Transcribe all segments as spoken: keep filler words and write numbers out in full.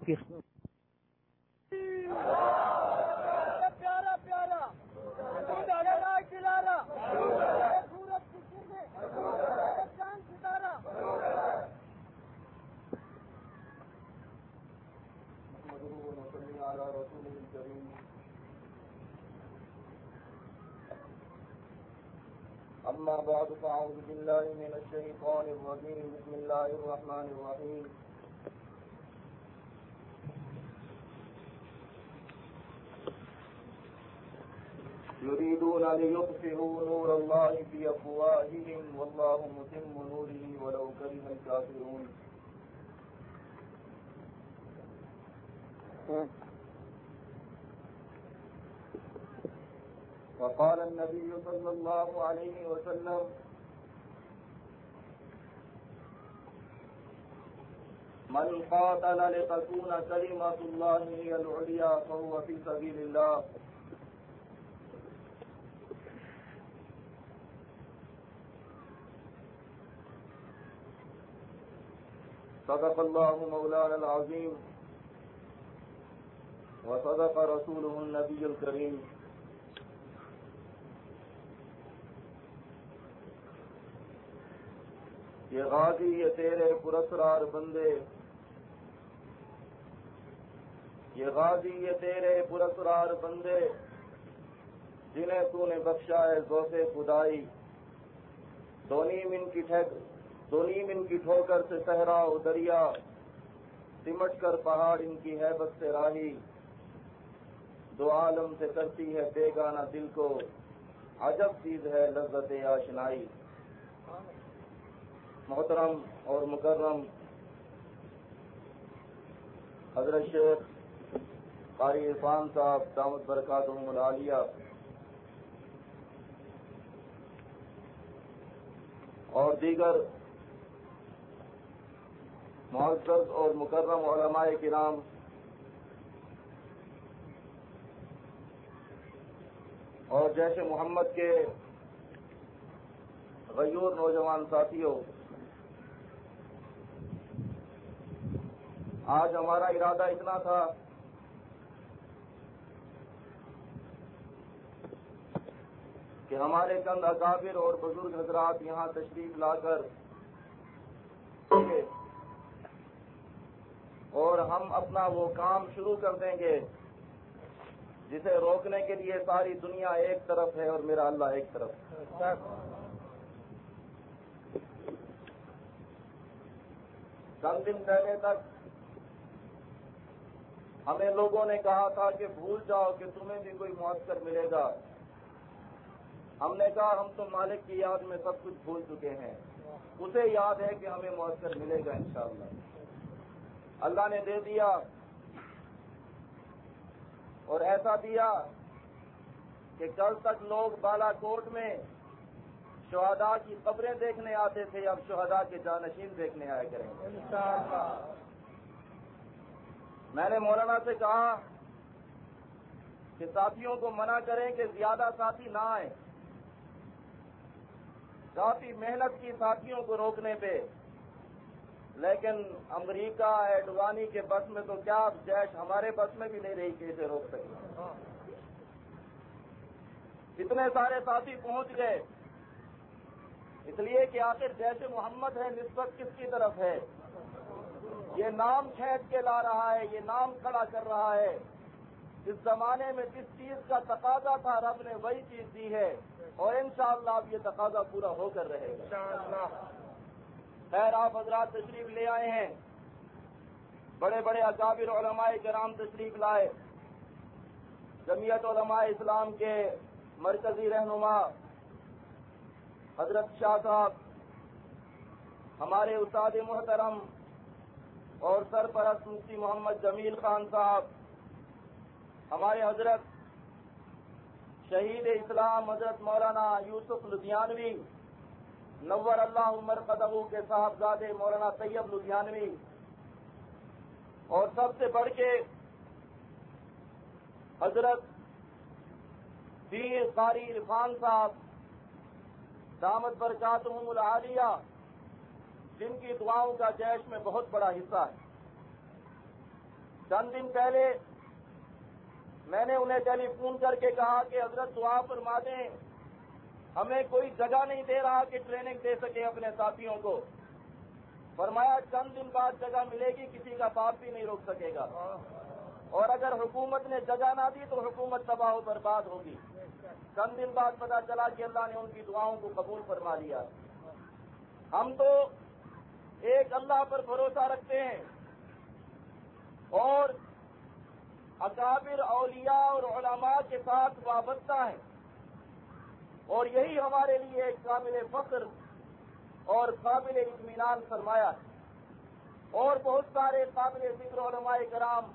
کی أما بعد فأعوذ بالله من الشيطان الرجيم بسم الله الرحمن الرحيم يريدون ليطفئوا نور الله في أفواههم والله متم نوره ولو كره الكافرون. وقال النبي صلى الله عليه وسلم من قاتل لتكون كلمة الله هي العليا فهو في سبيل الله. صدق الله مولانا العظيم وصدق رسوله النبي الكريم. یہ غازی یہ تیرے پراسرار بندے، یہ غازی یہ تیرے پراسرار بندے جنہیں تو نے بخشا ہے ذوق خدائی. دو نیم ان کی ٹھیک دو نیم ان کی ٹھوکر سے صحرا و دریا، سمٹ کر پہاڑ ان کی ہیبت سے راہی. دو عالم سے کرتی ہے بیگانہ دل کو، عجب چیز ہے لذت آشنائی. محترم اور مکرم حضرت شیخ قاری عرفان صاحب دامت برکاتہم العالیہ اور دیگر معزز اور مکرم علماء کرام، اور جیش محمد کے غیور نوجوان ساتھیوں، آج ہمارا ارادہ اتنا تھا کہ ہمارے چند اکابر اور بزرگ حضرات یہاں تشریف لا کر اور ہم اپنا وہ کام شروع کر دیں گے جسے روکنے کے لیے ساری دنیا ایک طرف ہے اور میرا اللہ ایک طرف ہے. چند دن پہلے تک ہمیں لوگوں نے کہا تھا کہ بھول جاؤ کہ تمہیں بھی کوئی معسکر ملے گا. ہم نے کہا ہم تو مالک کی یاد میں سب کچھ بھول چکے ہیں، اسے یاد ہے کہ ہمیں معسکر ملے گا انشاءاللہ. اللہ نے دے دیا اور ایسا دیا کہ کل تک لوگ بالا کوٹ میں شہداء کی قبریں دیکھنے آتے تھے، اب شہداء کے جانشین دیکھنے آیا کریں گے انشاءاللہ. میں نے مولانا سے کہا کہ ساتھیوں کو منع کریں کہ زیادہ ساتھی نہ آئیں، کافی محنت کی ساتھیوں کو روکنے پہ، لیکن امریکہ ایڈوانی کے بس میں تو کیا جیش ہمارے بس میں بھی نہیں رہی کہ اسے روک سکے. اتنے سارے ساتھی پہنچ گئے، اس لیے کہ آخر جیش محمد ہے، نسبت کس کی طرف ہے؟ یہ نام کھینچ کے لا رہا ہے، یہ نام کھڑا کر رہا ہے. اس زمانے میں جس چیز کا تقاضا تھا رب نے وہی چیز دی ہے، اور انشاءاللہ اب یہ تقاضا پورا ہو کر رہے گا انشاءاللہ. خیر، آپ حضرات تشریف لے آئے ہیں، بڑے بڑے اکابر علماء کرام تشریف لائے. جمعیت علماء اسلام کے مرکزی رہنما حضرت شاہ صاحب، ہمارے استاد محترم اور سرپرست مفتی محمد جمیل خان صاحب، ہمارے حضرت شہید اسلام حضرت مولانا یوسف لدھیانوی، نور اللہ مرقدہ کے صاحبزادے مولانا طیب لدھیانوی، اور سب سے بڑھ کے حضرت پیر قاری عرفان صاحب دامت برکاتہم العالیہ، جن کی دعاؤں کا جیش میں بہت بڑا حصہ ہے. چند دن پہلے میں نے انہیں ٹیلی فون کر کے کہا کہ حضرت دعا فرما دیں، ہمیں کوئی جگہ نہیں دے رہا کہ ٹریننگ دے سکے اپنے ساتھیوں کو۔ فرمایا چند دن بعد جگہ ملے گی، کسی کا باپ بھی نہیں روک سکے گا، اور اگر حکومت نے جگہ نہ دی تو حکومت تباہ و برباد ہوگی۔ چند دن بعد پتا چلا کہ اللہ نے ان کی دعاؤں کو قبول فرما لیا۔ ہم تو ایک اللہ پر بھروسہ رکھتے ہیں اور اکابر اولیاء اور علماء کے ساتھ وابستہ ہیں، اور یہی ہمارے لیے ایک قابل فخر اور قابل اطمینان فرمایا ہے۔ اور بہت سارے قابل ذکر علماء کرام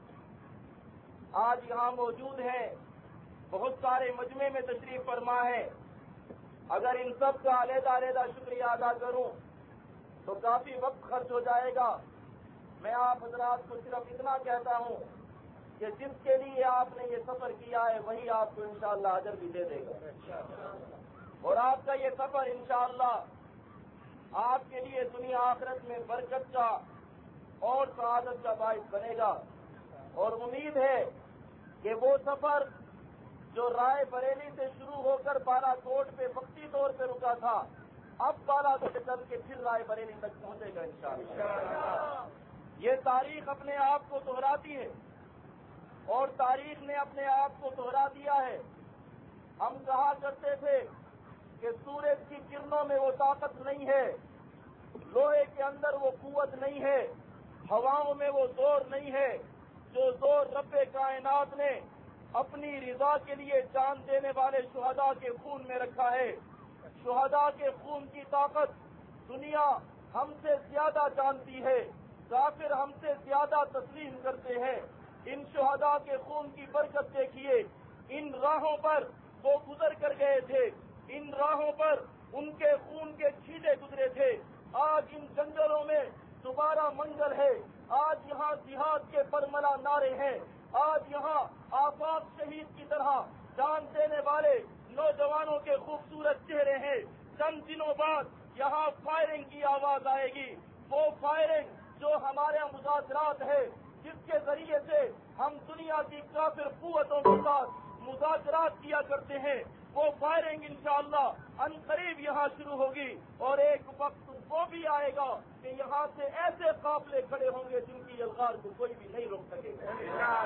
آج یہاں موجود ہیں، بہت سارے مجمع میں تشریف فرما ہے۔ اگر ان سب کا علیحدہ علیحدہ شکریہ ادا کروں تو کافی وقت خرچ ہو جائے گا۔ میں آپ حضرات کو صرف اتنا کہتا ہوں کہ جس کے لیے آپ نے یہ سفر کیا ہے وہی آپ کو انشاءاللہ اجر بھی دے دے گا، اور آپ کا یہ سفر انشاءاللہ آپ کے لیے دنیا آخرت میں برکت کا اور سعادت کا باعث بنے گا۔ اور امید ہے کہ وہ سفر جو رائے بریلی سے شروع ہو کر بالا کوٹ پہ وقتی طور پہ رکا تھا، اب بالا کوٹ چل کے پھر رائے بریلی تک پہنچے گا انشاءاللہ۔ یہ تاریخ اپنے آپ کو دہراتی ہے، اور تاریخ نے اپنے آپ کو دہرا دیا ہے۔ ہم کہا کرتے تھے کہ سورج کی کرنوں میں وہ طاقت نہیں ہے، لوہے کے اندر وہ قوت نہیں ہے، ہواؤں میں وہ زور نہیں ہے جو زور رب کائنات نے اپنی رضا کے لیے جان دینے والے شہداء کے خون میں رکھا ہے۔ شہداء کے خون کی طاقت دنیا ہم سے زیادہ جانتی ہے، کافر ہم سے زیادہ تسلیم کرتے ہیں۔ ان شہداء کے خون کی برکت دیکھیے، ان راہوں پر وہ گزر کر گئے تھے، ان راہوں پر ان کے خون کے چھینٹے گزرے تھے۔ آج ان جنگلوں میں دوبارہ منگل ہے، آج یہاں جہاد کے برملا نعرے ہیں، آج یہاں آفاق شہید کی طرح جان دینے والے نوجوانوں کے خوبصورت چہرے ہیں۔ چند دنوں بعد یہاں فائرنگ کی آواز آئے گی، وہ فائرنگ جو ہمارے مذاکرات ہے، جس کے ذریعے سے ہم دنیا کی کافر قوتوں کے ساتھ مذاکرات کیا کرتے ہیں، وہ فائرنگ انشاءاللہ ان قریب یہاں شروع ہوگی، اور ایک وقت وہ بھی آئے گا کہ یہاں سے ایسے قافلے کھڑے ہوں گے جن کی یلغار کو کوئی بھی نہیں روک سکے گا۔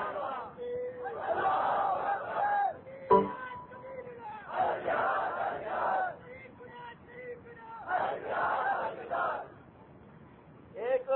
ایک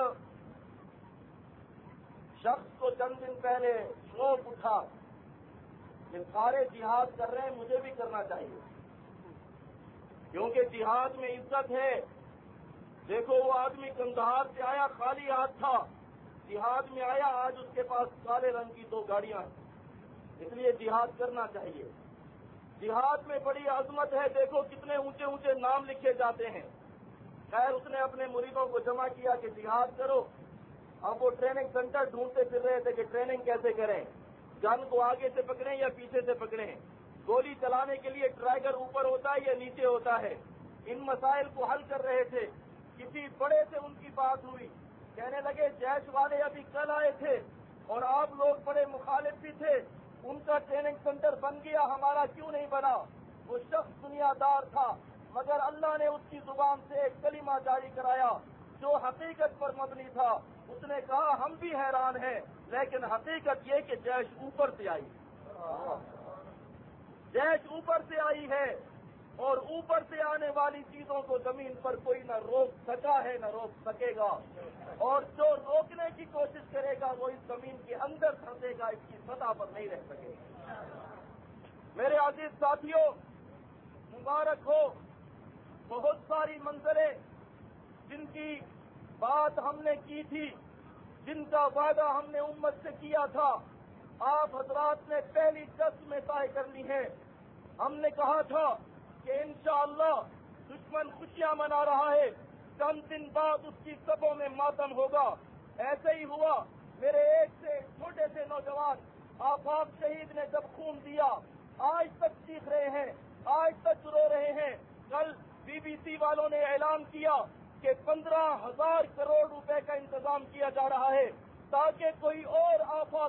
شخص کو چند دن پہلے شوق اٹھا کہ سارے جہاد کر رہے ہیں، مجھے بھی کرنا چاہیے، کیونکہ جہاد میں عزت ہے۔ دیکھو وہ آدمی کندہار سے آیا، خالی ہاتھ تھا، جہاد میں آیا، آج اس کے پاس کالے رنگ کی دو گاڑیاں ہیں، اس لیے جہاد کرنا چاہیے۔ جہاد میں بڑی عظمت ہے، دیکھو کتنے اونچے اونچے نام لکھے جاتے ہیں۔ خیر اس نے اپنے مریدوں کو جمع کیا کہ جہاد کرو۔ اب وہ ٹریننگ سینٹر ڈھونڈتے پھر رہے تھے کہ ٹریننگ کیسے کریں، گن کو آگے سے پکڑیں یا پیچھے سے پکڑیں، گولی چلانے کے لیے ٹرائگر اوپر ہوتا ہے یا نیچے ہوتا ہے۔ ان مسائل کو حل کر رہے تھے، کسی بڑے سے ان کی بات ہوئی، کہنے لگے جیش والے ابھی کل آئے تھے اور آپ لوگ بڑے مخالف بھی تھے، ان کا ٹریننگ سینٹر بن گیا، ہمارا کیوں نہیں بنا؟ وہ شخص دنیا دار تھا، مگر اللہ نے اس کی زبان سے ایک کلمہ جاری کرایا جو حقیقت پر مبنی تھا۔ اس نے کہا ہم بھی حیران ہیں، لیکن حقیقت یہ کہ جیش اوپر سے آئی، جیش اوپر سے آئی ہے، اور اوپر سے آنے والی چیزوں کو زمین پر کوئی نہ روک سکا ہے نہ روک سکے گا، اور جو روکنے کی کوشش کرے گا وہ اس زمین کے اندر پھنسے گا، اس کی سطح پر نہیں رہ سکے گا۔ میرے عزیز ساتھیوں، مبارک ہو، بہت ساری منزلیں جن کی بات ہم نے کی تھی، جن کا وعدہ ہم نے امت سے کیا تھا، آپ حضرات نے پہلی دس میں طے کر لی ہے۔ ہم نے کہا تھا کہ انشاءاللہ دشمن خوشیاں منا رہا ہے، چند دن بعد اس کی صفوں میں ماتم ہوگا۔ ایسے ہی ہوا، میرے ایک سے چھوٹے سے نوجوان آفاق شہید نے جب خون دیا، آج تک سیکھ رہے ہیں، آج تک رو رہے ہیں۔ کل بی بی سی والوں نے اعلان کیا کہ پندرہ ہزار کروڑ روپے کا انتظام کیا جا رہا ہے تاکہ کوئی اور آفاق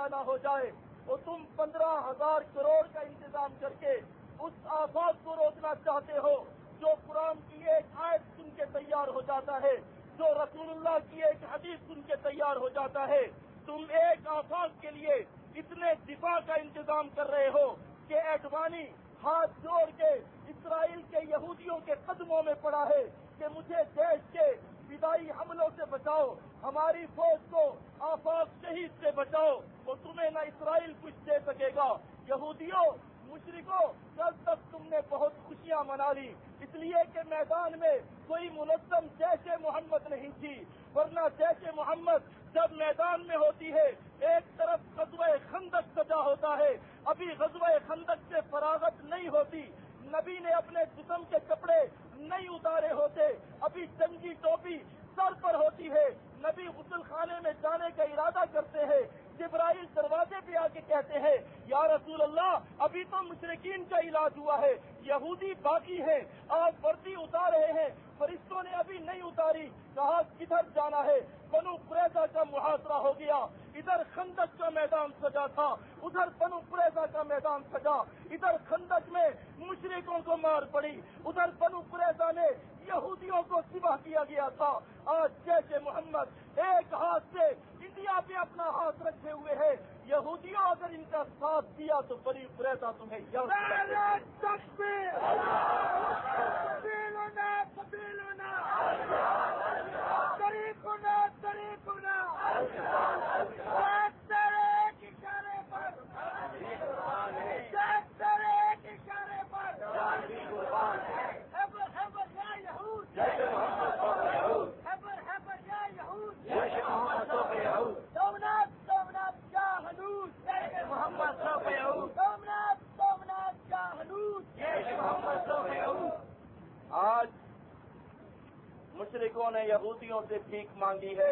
پیدا ہو جائے تو تم پندرہ ہزار کروڑ کا انتظام کر کے اس آفات کو روکنا چاہتے ہو جو قرآن کی ایک آیت سن کے تیار ہو جاتا ہے، جو رسول اللہ کی ایک حدیث سن کے تیار ہو جاتا ہے۔ تم ایک آفات کے لیے اتنے دفاع کا انتظام کر رہے ہو کہ ایڈوانی ہاتھ جوڑ کے اسرائیل کے یہودیوں کے قدموں میں پڑا ہے کہ مجھے دیش کے فدائی حملوں سے بچاؤ، ہماری فوج کو آفاق شہید سے بچاؤ، وہ تمہیں نہ اسرائیل کچھ دے سکے گا۔ یہودیوں، مشرکوں، کل تک تم نے بہت خوشیاں منا لی، اس لیے کہ میدان میں کوئی منظم جیش محمد نہیں تھی، ورنہ جیش محمد جب میدان میں ہوتی ہے ایک طرف غزوہ خندق سجا ہوتا ہے، ابھی غزوہ خندق سے فراغت نہیں ہوتی، نبی نے اپنے جسم کے کپڑے نہیں اتارے ہوتے، ابھی جنگی ٹوپی سر پر ہوتی ہے، نبی غسل خانے میں جانے کا ارادہ کرتے ہیں، جبرائیل دروازے پہ آ کے کہتے ہیں یا رسول اللہ ابھی تو مشرکین کا علاج ہوا ہے، یہودی باقی ہیں، آپ وردی اتار رہے ہیں، فرشتوں نے ابھی نہیں اتاری، کہا کدھر جانا ہے؟ بنو قریظہ کا محاصرہ ہو گیا، ادھر خندق کا میدان سجا تھا، ادھر بنو قریظہ کا میدان سجا، ادھر خندق میں مشرکوں کو مار پڑی، ادھر بنو قریظہ میں یہودیوں کو ذبح کیا گیا تھا۔ آج جیش محمد ایک ہاتھ سے انڈیا پہ اپنا ہاتھ رکھے ہوئے ہے، یہودیوں اگر ان کا ساتھ دیا تو بنی قریظہ تمہیں یاد آج مشرکوں نے یہودیوں سے بھیک مانگی ہے،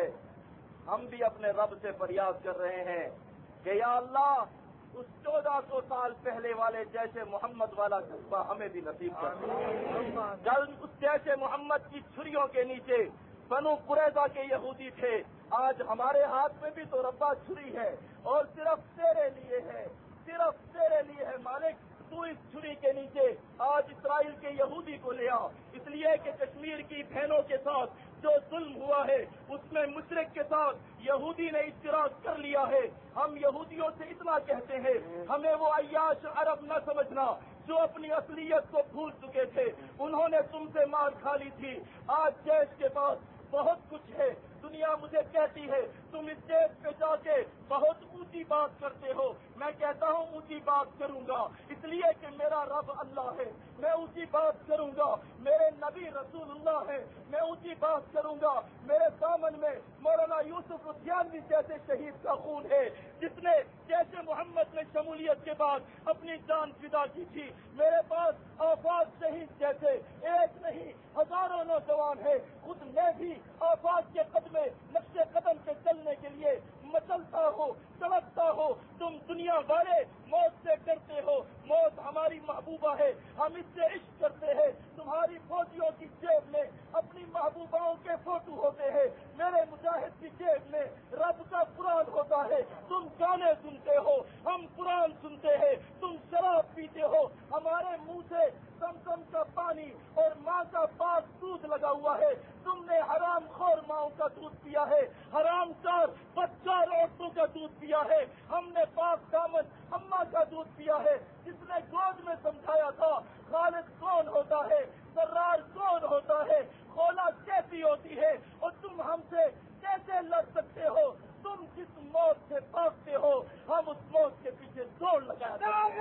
ہم بھی اپنے رب سے فریاد کر رہے ہیں کہ یا اللہ اس چودہ سو سال پہلے والے جیسے محمد والا جذبہ ہمیں بھی نصیب کر دے۔ کل اس جیسے محمد کی چھریوں کے نیچے بنو قریظہ کے یہودی تھے، آج ہمارے ہاتھ میں بھی تو ربا چھری ہے اور صرف تیرے لیے ہے، صرف تیرے لیے ہے مالک، تو اس چھری کے نیچے آج اسرائیل کے یہودی کو لے آ، اس لیے کہ کشمیر کی بہنوں کے ساتھ جو ظلم ہوا ہے اس میں مشرک کے ساتھ یہودی نے اشتراک کر لیا ہے۔ ہم یہودیوں سے اتنا کہتے ہیں ہمیں وہ عیاش عرب نہ سمجھنا جو اپنی اصلیت کو بھول چکے تھے، انہوں نے تم سے مار کھا لی تھی، آج جیش کے پاس بہت کچھ ہے، دنیا مجھے کہتی ہے تم اس دیش پہ جا کے بہت اونچی بات کرتے ہو، میں کہتا ہوں اونچی بات کروں گا اس لیے کہ میرا رب اللہ ہے، میں اونچی بات کروں گا، میرے نبی رسول اللہ ہے، میں اونچی بات کروں گا، میرے دامن میں مولانا یوسف ردیانوی جیسے شہید کا خون ہے جس نے جیسے محمد میں شمولیت کے بعد اپنی جان فدا کی تھی، میرے پاس آفاق شہید جیسے ایک نہیں ہزاروں نوجوان ہیں، خود میں بھی آفاق کے قدمے نقش قدم پہ چلنے کے لیے مچلتا ہو، تڑپتا ہو، تم دنیا والے موت سے ڈرتے ہو، موت ہماری محبوبہ ہے، ہم اس سے عشق کرتے ہیں، تمہاری فوجیوں کی جیب میں اپنی محبوباؤں کے فوٹو ہوتے ہیں، میرے مجاہد کی جیب میں رب کا قرآن ہوتا ہے، تم گانے سنتے ہو، ہم قرآن سنتے ہیں، تم شراب پیتے ہو، ہمارے منہ سے زمزم کا پانی اور ماں کا پاک دودھ لگا ہوا ہے، تم نے حرام خور ماؤں کا دودھ پیا ہے، حرام کار بدکار عورتوں کا دودھ پیا ہے، ہم نے پاک دامن اماں کا دودھ پیا ہے جس نے گود میں سمجھایا تھا خالد کون ہوتا ہے، سرار کون ہوتا ہے، خولا کیسی ہوتی ہے، اور تم ہم سے کیسے لڑ سکتے ہو؟ تم جس موت سے بھاگتے ہو ہم اس موت کے پیچھے دوڑ لگاتے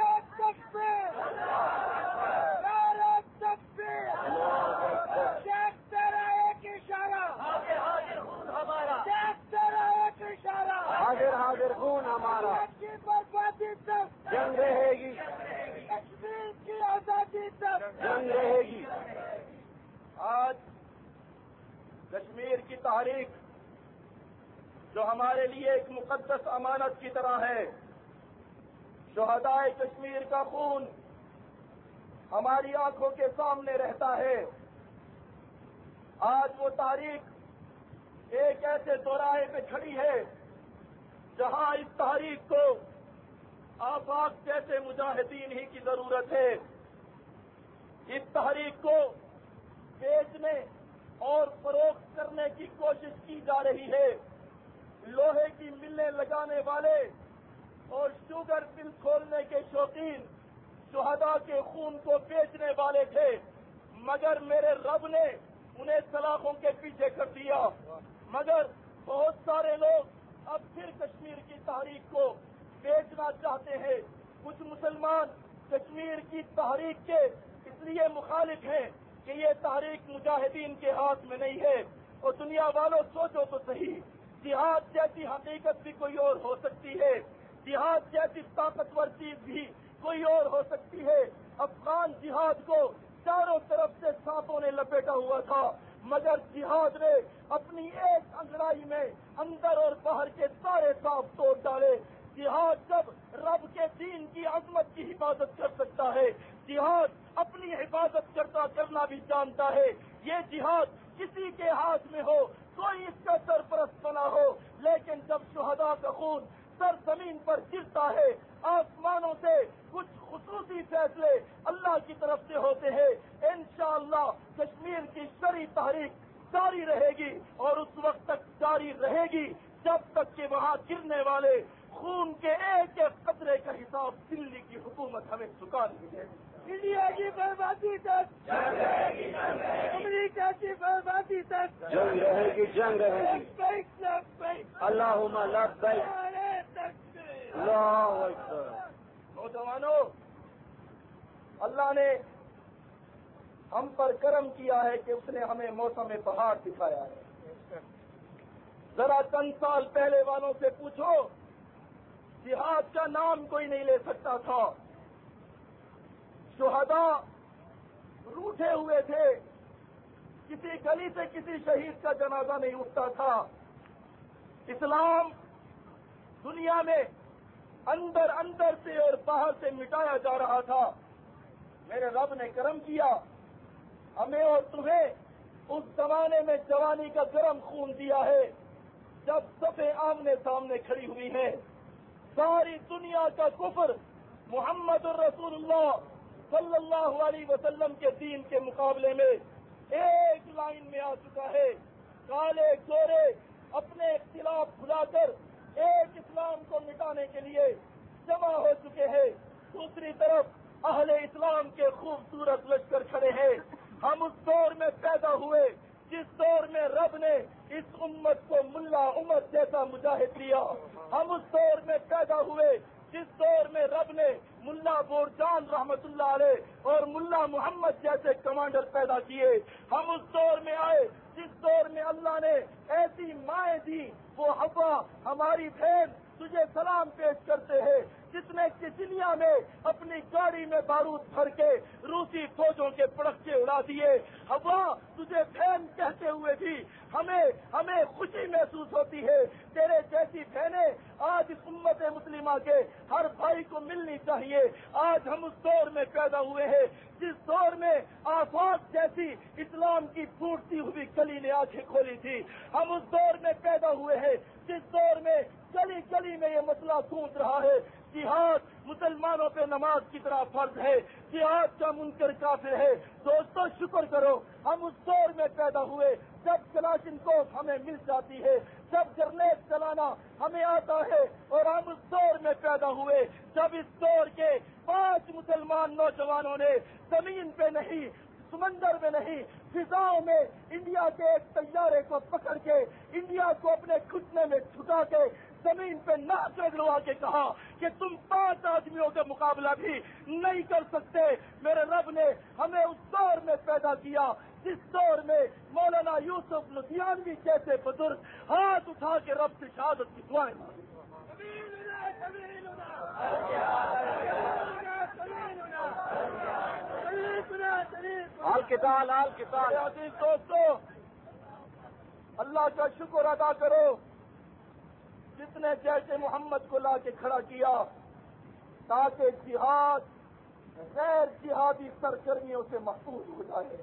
حاضر حاضر خون ہمارا، جنگ رہے گی، کشمیر کی آزادی تک جنگ رہے گی۔ آج کشمیر کی تاریخ جو ہمارے لیے ایک مقدس امانت کی طرح ہے، شہدائے کشمیر کا خون ہماری آنکھوں کے سامنے رہتا ہے، آج وہ تاریخ ایک ایسے دوراہے پہ کھڑی ہے جہاں اس تحریک کو آفاق جیسے مجاہدین ہی کی ضرورت ہے، اس تحریک کو بیچنے اور فروخت کرنے کی کوشش کی جا رہی ہے۔ لوہے کی ملیں لگانے والے اور شوگر مل کھولنے کے شوقین شہداء کے خون کو بیچنے والے تھے، مگر میرے رب نے انہیں سلاخوں کے پیچھے کر دیا۔ مگر بہت سارے لوگ اب پھر کشمیر کی تحریک کو بیچنا چاہتے ہیں۔ کچھ مسلمان کشمیر کی تحریک کے اس لیے مخالف ہیں کہ یہ تحریک مجاہدین کے ہاتھ میں نہیں ہے۔ اور دنیا والوں سوچو تو صحیح، جہاد جیسی حقیقت بھی کوئی اور ہو سکتی ہے، جہاد جیسی طاقتور چیز بھی کوئی اور ہو سکتی ہے۔ افغان جہاد کو چاروں طرف سے سانپوں نے لپیٹا ہوا تھا، مگر جہاد نے اپنی ایک انگڑائی میں اندر اور باہر کے سارے سانپ توڑ ڈالے۔ جہاد جب رب کے دین کی عظمت کی حفاظت کر سکتا ہے، جہاد اپنی حفاظت کرتا کرنا بھی جانتا ہے۔ یہ جہاد کسی کے ہاتھ میں ہو، کوئی اس کا سرپرست بنا ہو، لیکن جب شہداء کا خون سر زمین پر گرتا ہے، آسمانوں سے کچھ خصوصی فیصلے اللہ کی طرف سے ہوتے ہیں۔ انشاءاللہ کشمیر کی شرعی تحریک جاری رہے گی اور اس وقت تک جاری رہے گی جب تک کہ وہاں گرنے والے خون کے ایک ایک قطرے کا حساب دلی کی حکومت ہمیں چکا نہیں دے گی۔ انڈیا کی بربادی تک امریکہ کی بربادی تک جنگ رہے گی، جنگ رہے گی۔ اللہم لبیک، اللہ اکبر۔ نوجوانوں، اللہ نے ہم پر کرم کیا ہے کہ اس نے ہمیں موسم بہار دکھایا ہے۔ ذرا چند سال پہلے والوں سے پوچھو، جہاد کا نام کوئی نہیں لے سکتا تھا، شہداء روٹھے ہوئے تھے، کسی گلی سے کسی شہید کا جنازہ نہیں اٹھتا تھا۔ اسلام دنیا میں اندر اندر سے اور باہر سے مٹایا جا رہا تھا۔ میرے رب نے کرم کیا، ہمیں اور تمہیں اس زمانے میں جوانی کا گرم خون دیا ہے جب صفیں آمنے سامنے کھڑی ہوئی ہیں۔ ساری دنیا کا کفر محمد الرسول اللہ صلی اللہ علیہ وسلم کے دین کے مقابلے میں ایک لائن میں آ چکا ہے۔ کالے گورے اپنے اختلاف بھلا کر ایک اسلام کو مٹانے کے لیے جمع ہو چکے ہیں۔ دوسری طرف اہل اسلام کے خوبصورت لشکر کھڑے ہیں۔ ہم اس دور میں پیدا ہوئے جس دور میں رب نے اس امت کو ملا عمر جیسا مجاہد دیا۔ ہم اس دور میں پیدا ہوئے جس دور میں رب نے ملا بورجان رحمت اللہ علیہ اور ملا محمد جیسے کمانڈر پیدا کیے۔ ہم اس دور میں آئے جس دور میں اللہ نے ایسی مائیں دی، وہ حوا ہماری بہن تجھے سلام پیش کرتے ہیں جس نے کچنیا میں اپنی گاڑی میں بارود بھر کے روسی فوجوں کے پڑکے اڑا دیے۔ حوا تجھے بہن کہتے ہوئے بھی ہمیں ہمیں خوشی محسوس ہوتی ہے۔ تیرے جیسی بہنیں آج اس امت مسلمہ کے ہر بھائی کو ملنی چاہیے۔ آج ہم اس دور میں پیدا ہوئے ہیں جس دور میں آفاق جیسی اسلام کی پھوٹتی ہوئی گلی نے آنکھیں کھولی تھی۔ ہم اس دور میں پیدا ہوئے ہیں جس دور میں گلی گلی میں یہ مسئلہ گونج رہا ہے، جہاد مسلمانوں پہ نماز کی طرح فرض ہے، جہاد کا منکر کافر ہے۔ دوستو شکر کرو ہم اس دور میں پیدا ہوئے جب کلاشنکوف ہمیں مل جاتی ہے، جب گرنیڈ چلانا ہمیں آتا ہے، اور ہم اس دور میں پیدا ہوئے جب اس دور کے پانچ مسلمان نوجوانوں نے زمین پہ نہیں، سمندر میں نہیں، فضاؤں میں انڈیا کے ایک طیارے کو پکڑ کے انڈیا کو اپنے گھٹنے میں چھٹا کے زمین پہ ناچ اگلوا کے کہا کہ تم پانچ آدمیوں کا مقابلہ بھی نہیں کر سکتے۔ میرے رب نے ہمیں اس دور میں پیدا کیا جس دور میں مولانا یوسف لدھیانوی جیسے بزرگ ہاتھ اٹھا کے رب سے شہادت کی دعائیں مانگے۔ آل کتال آل کتال عزیز دوستو، اللہ کا شکر ادا کرو جس نے جیسے محمد کو لا کے کھڑا کیا تاکہ جہاد غیر جہادی سرگرمیوں سے محفوظ ہو جائے۔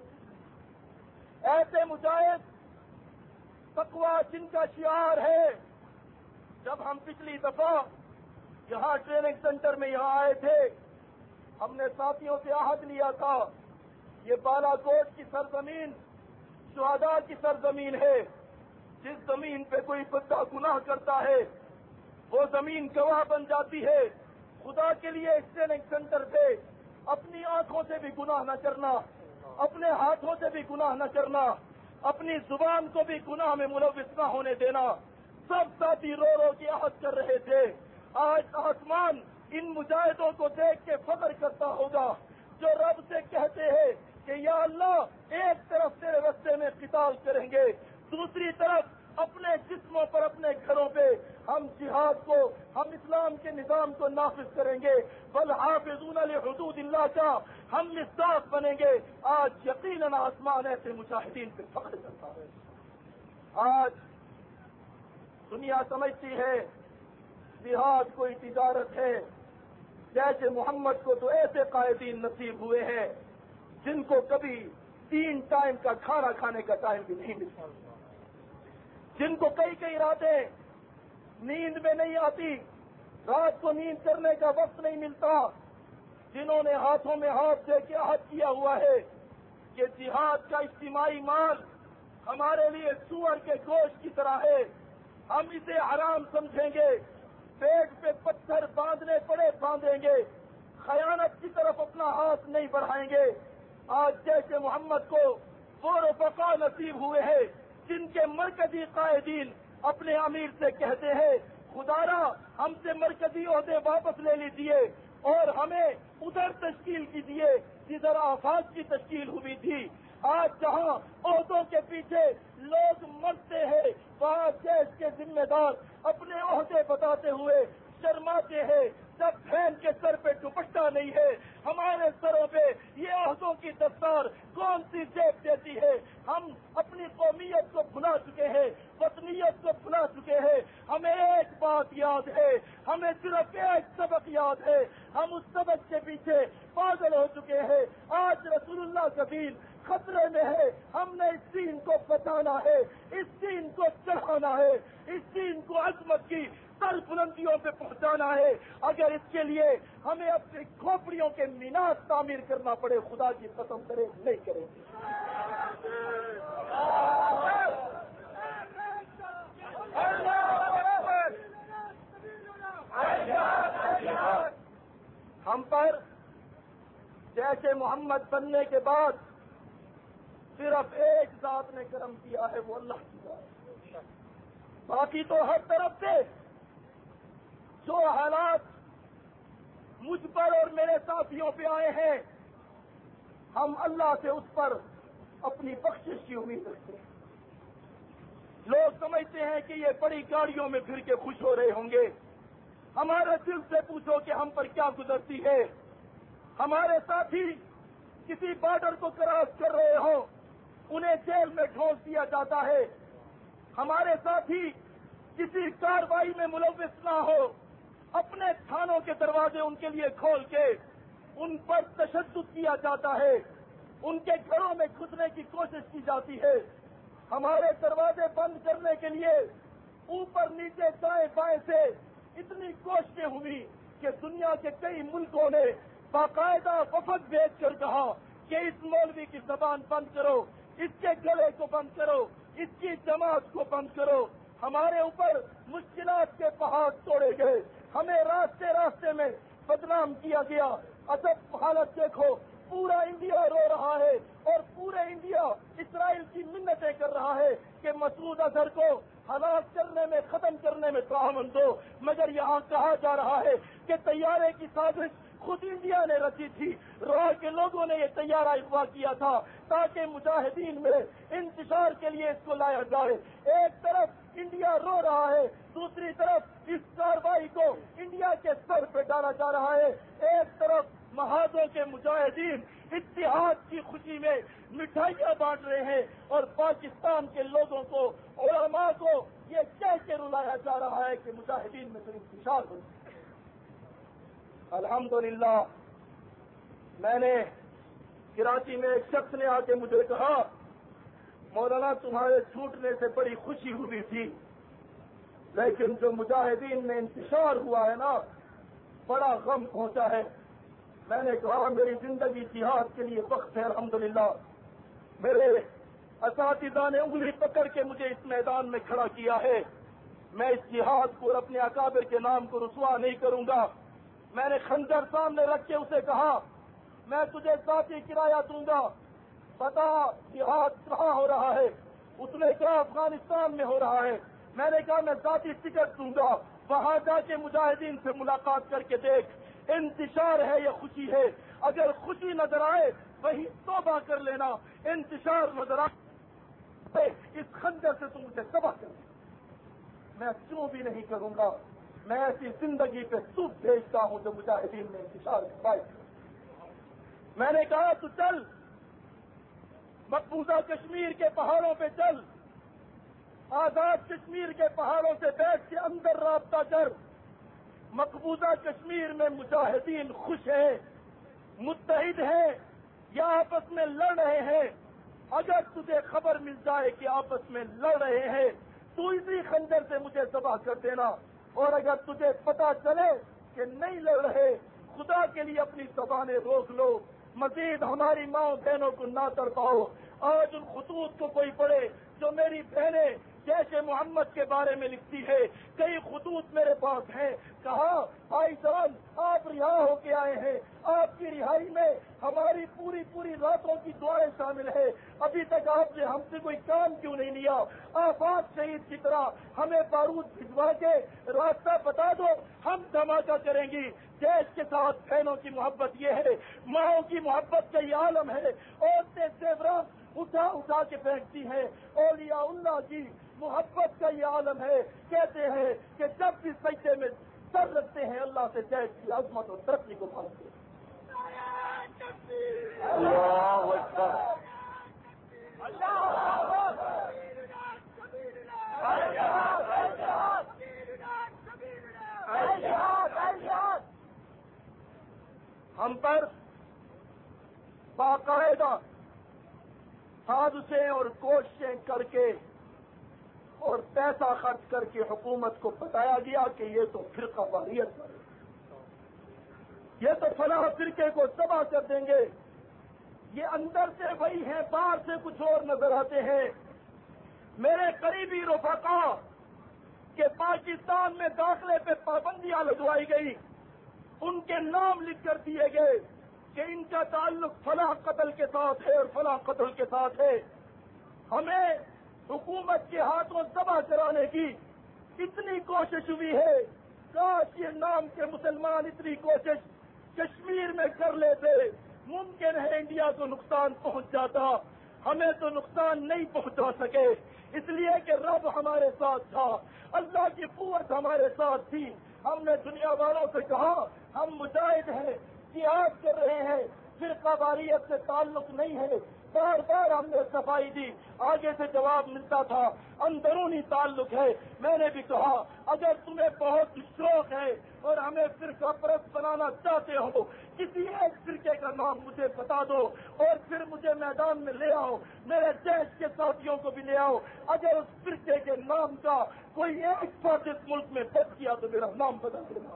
ایسے مجاہد تقویٰ جن کا شعار ہے جب ہم پچھلی دفعہ یہاں ٹریننگ سینٹر میں یہاں آئے تھے، ہم نے ساتھیوں سے عہد لیا تھا یہ بالا کوٹ کی سرزمین شہداء کی سرزمین ہے. جس زمین پہ کوئی بندہ گناہ کرتا ہے وہ زمین گواہ بن جاتی ہے. خدا کے لیے اس ٹریننگ سینٹر پہ اپنی آنکھوں سے بھی گناہ نہ کرنا، اپنے ہاتھوں سے بھی گناہ نہ کرنا، اپنی زبان کو بھی گناہ میں ملوث نہ ہونے دینا. سب ساتھی رو رو کے عہد کر رہے تھے. آج آسمان ان مجاہدوں کو دیکھ کے فخر کرتا ہوگا جو رب سے کہتے ہیں کہ یا اللہ ایک طرف تیرے رستے میں قتال کریں گے، دوسری طرف اپنے جسموں پر اپنے گھروں پہ ہم جہاد کو، ہم اسلام کے نظام کو نافذ کریں گے. بل حافظون لحدود اللہ کا ہم مصداق بنیں گے. آج یقیناً آسمان ایسے مجاہدین پہ فخر کرتا ہے. آج دنیا سمجھتی ہے جہاد کوئی تجارت ہے. جیسے محمد کو تو ایسے قائدین نصیب ہوئے ہیں جن کو کبھی تین ٹائم کا کھانا کھانے کا ٹائم بھی نہیں ملتا، جن کو کئی کئی راتیں نیند میں نہیں آتی، رات کو نیند کرنے کا وقت نہیں ملتا، جنہوں نے ہاتھوں میں ہاتھ دے کے عہد کیا ہوا ہے کہ جہاد کا اجتماعی مال ہمارے لیے سور کے گوشت کی طرح ہے، ہم اسے حرام سمجھیں گے، پیٹ پہ پتھر باندھنے پڑے باندھیں گے، خیانت کی طرف اپنا ہاتھ نہیں بڑھائیں گے. آج جیسے محمد کو وہ رفقا نصیب ہوئے ہیں جن کے مرکزی قائدین اپنے امیر سے کہتے ہیں خدارا ہم سے مرکزی عہدے واپس لے لیجیے اور ہمیں ادھر تشکیل کیجیے جدھر آفاق کی تشکیل ہوئی تھی. آج جہاں عہدوں کے پیچھے لوگ مرتے ہیں وہاں جیش کے ذمہ دار اپنے عہدے بتاتے ہوئے شرماتے ہیں. جب بہن کے سر پہ دوپٹہ نہیں ہے ہمارے سروں پہ یہ عہدوں کی دستار کون سی جیب دیتی ہے؟ ہم اپنی قومیت کو بھلا چکے ہیں، وطنیت کو بھلا چکے ہیں. ہمیں ایک بات یاد ہے، ہمیں صرف ایک سبق یاد ہے، ہم اس سبق کے پیچھے پاگل ہو چکے ہیں. آج رسول اللہ کا دین خطرے میں ہے، ہم نے اس دین کو بچانا ہے، اس دین کو چڑھانا ہے، اس دین کو عظمت کی سر بلندیوں پہ پہنچانا ہے. اگر اس کے لیے ہمیں اپنی کھوپڑیوں کے مینار تعمیر کرنا پڑے خدا کی قسم کرے نہیں کریں گے. ہم پر جیسے محمد بننے کے بعد صرف ایک ذات نے کرم کیا ہے، وہ اللہ کی ذات. باقی تو ہر طرف سے جو حالات مجھ پر اور میرے ساتھیوں پہ آئے ہیں ہم اللہ سے اس پر اپنی بخشش کی امید رکھتے ہیں. لوگ سمجھتے ہیں کہ یہ بڑی گاڑیوں میں پھر کے خوش ہو رہے ہوں گے. ہمارے دل سے پوچھو کہ ہم پر کیا گزرتی ہے. ہمارے ساتھی کسی بارڈر کو کراس کر رہے ہوں انہیں جیل میں ڈھونس دیا جاتا ہے. ہمارے ساتھی کسی کارروائی میں ملوث نہ ہو اپنے تھانوں کے دروازے ان کے لیے کھول کے ان پر تشدد کیا جاتا ہے، ان کے گھروں میں گھسنے کی کوشش کی جاتی ہے. ہمارے دروازے بند کرنے کے لیے اوپر نیچے دائیں بائیں سے اتنی کوششیں ہوئی کہ دنیا کے کئی ملکوں نے باقاعدہ وفد بھیج کر کہا کہ اس مولوی کی زبان بند کرو، اس کے گلے کو بند کرو، اس کی جماعت کو بند کرو. ہمارے اوپر مشکلات کے پہاڑ توڑے گئے، ہمیں راستے راستے میں بدنام کیا گیا. عجب حالت دیکھو، پورا انڈیا رو رہا ہے اور پورے انڈیا اسرائیل کی منتیں کر رہا ہے کہ مسعود اظہر کو ہلاک کرنے میں، ختم کرنے میں تعاون دو. مگر یہاں کہا جا رہا ہے کہ طیارے کی سازش خود انڈیا نے رچی تھی، روح کے لوگوں نے یہ طیارہ اغوا کیا تھا تاکہ مجاہدین میں انتشار کے لیے اس کو لایا جائے. ایک طرف انڈیا رو رہا ہے، دوسری طرف اس کارروائی کو انڈیا کے سر پہ ڈالا جا رہا ہے. ایک طرف محاذوں کے مجاہدین اتحاد کی خوشی میں مٹھائیاں بانٹ رہے ہیں اور پاکستان کے لوگوں کو، علماء کو یہ کہہ کے رلایا جا رہا ہے کہ مجاہدین میں تو انتشار ہو. الحمدللہ میں نے کراچی میں ایک شخص نے آ کے مجھے کہا مولانا تمہارے چھوٹنے سے بڑی خوشی ہوئی تھی. لیکن جو مجاہدین میں انتشار ہوا ہے نا، بڑا غم پہنچا ہے۔ میں نے کہا میری زندگی جہاد کے لیے وقت ہے، الحمدللہ میرے اساتذہ نے انگلی پکڑ کے مجھے اس میدان میں کھڑا کیا ہے۔ میں اس جہاد کو اور اپنے اکابر کے نام کو رسوا نہیں کروں گا۔ میں نے خنجر سامنے رکھ کے اسے کہا میں تجھے ذاتی کرایہ دوں گا، بتا جہاد کہاں ہو رہا ہے؟ اس نے کہا افغانستان میں ہو رہا ہے۔ میں نے کہا میں ذاتی ٹکٹ دوں گا، وہاں جا کے مجاہدین سے ملاقات کر کے دیکھ انتشار ہے یا خوشی ہے۔ اگر خوشی نظر آئے وہی توبہ کر لینا، انتشار نظر آئے اس خنجر سے تم اسے تباہ کر دینا۔ میں کیوں بھی نہیں کروں گا۔ میں ایسی زندگی پہ سود بھیجتا ہوں جو مجاہدین میں انتشار پائے۔ میں نے کہا تو چل مقبوضہ کشمیر کے پہاڑوں پہ چل، آزاد کشمیر کے پہاڑوں سے بیٹھ کے اندر رابطہ کر۔ مقبوضہ کشمیر میں مجاہدین خوش ہیں، متحد ہیں یا آپس میں لڑ رہے ہیں۔ اگر تجھے خبر مل جائے کہ آپس میں لڑ رہے ہیں تو اسی خنجر سے مجھے ذبح کر دینا، اور اگر تجھے پتا چلے کہ نہیں لڑ رہے، خدا کے لیے اپنی زبانیں روک لو، مزید ہماری ماں بہنوں کو نہ تڑپاؤ۔ آج ان خطوط کو کوئی پڑھے جو میری بہنیں جیش محمد کے بارے میں لکھتی ہے، کئی خطوط میرے پاس ہیں۔ کہا بھائی جان آپ رہا ہو کے آئے ہیں، آپ کی رہائی میں ہماری پوری پوری راتوں کی دعائیں شامل ہیں، ابھی تک آپ نے ہم سے کوئی کام کیوں نہیں لیا؟ آفات شہید کی طرح ہمیں بارود بھجوا کے راستہ بتا دو، ہم دھماکہ کریں گی۔ دیش کے ساتھ بہنوں کی محبت یہ ہے، ماؤں کی محبت کا یہ عالم ہے۔ عورتیں زیورات اٹھا اٹھا کے پھینکتی ہیں، اولیاء اللہ کی محبت کا یہ عالم ہے۔ کہتے ہیں کہ جب بھی سجدے میں سر رکھتے ہیں اللہ سے دیش کی عظمت اور ترقی کو مانگتے ہیں۔ اللہ اکبر۔ ہم پر باقاعدہ سازشیں اور کوششیں کر کے اور پیسہ خرچ کر کے حکومت کو بتایا گیا کہ یہ تو فرقہ واریت ہے، یہ تو فلاح فرقے کو تباہ کر دیں گے۔ یہ اندر سے وہی ہیں، باہر سے کچھ اور نظر آتے ہیں۔ میرے قریبی رفقا کہ پاکستان میں داخلے پہ پابندیاں لگوائی گئی، ان کے نام لکھ کر دیے گئے کہ ان کا تعلق فلاں قتل کے ساتھ ہے اور فلاں قتل کے ساتھ ہے۔ ہمیں حکومت کے ہاتھوں ذبح کرانے کی اتنی کوشش ہوئی ہے، کاش یہ نام کے مسلمان اتنی کوشش کشمیر میں کر لیتے، ممکن ہے انڈیا کو نقصان پہنچ جاتا، ہمیں تو نقصان نہیں پہنچا سکے، اس لیے کہ رب ہمارے ساتھ تھا، اللہ کی قوت ہمارے ساتھ تھی۔ ہم نے دنیا والوں سے کہا ہم مجاہد ہیں، جہاد کر رہے ہیں، فرقہ واریت سے تعلق نہیں ہے۔ بار بار ہم نے صفائی دی، آگے سے جواب ملتا تھا اندرونی تعلق ہے۔ میں نے بھی کہا اگر تمہیں بہت شوق ہے اور ہمیں فرقہ پرست بنانا چاہتے ہو، کسی ایک فرقے کا نام مجھے بتا دو اور پھر مجھے میدان میں لے آؤ، میرے دیش کے ساتھیوں کو بھی لے آؤ۔ اگر اس فرقے کے نام کا کوئی ایک فرد اس ملک میں بچ کیا تو میرا نام بدل دینا۔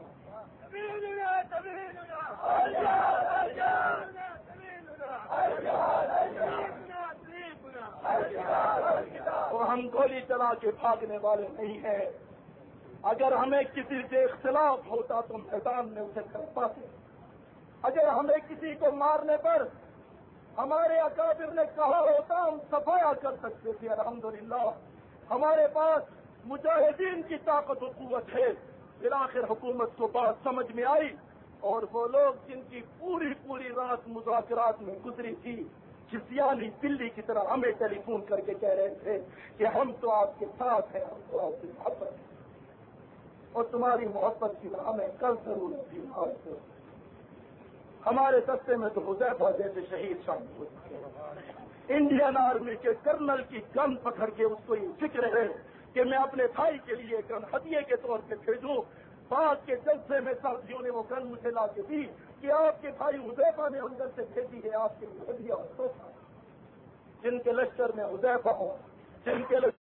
اور ہم گولی چلا کے بھاگنے والے نہیں ہیں۔ اگر ہمیں کسی سے اختلاف ہوتا تو میدان میں اسے کر پاتے، اگر ہمیں کسی کو مارنے پر ہمارے اکابر نے کہا ہوتا ہم صفایا کر سکتے تھے۔ الحمدللہ ہمارے پاس مجاہدین کی طاقت و قوت ہے۔ بالآخر حکومت کو بات سمجھ میں آئی اور وہ لوگ جن کی پوری پوری رات مذاکرات میں گزری تھی، جسیانی دلی کی طرح ہمیں ٹیلی فون کر کے کہہ رہے تھے کہ ہم تو آپ کے ساتھ ہیں، ہم تو آپ کی محبت ہیں اور تمہاری محبت کی ہمیں کل ضرورت تھی۔ ہمارے دستے میں تو حذیفہ جیسے شہید شامل ہو چکے ہیں۔ انڈین آرمی کے کرنل کی گن پکڑ کے اس کو یہ فکر ہے کہ میں اپنے بھائی کے لیے گن ہدیے کے طور پہ بھیجوں۔ بعد کے جلسے میں ساتھیوں نے وہ گن مجھے لا کے دی کہ آپ کے بھائی حذیفہ نے اندر سے بھیجی ہے آپ کے لیے ہدیہ اور تحفہ۔ جن کے لشکر میں حذیفہ ہوں، جن کے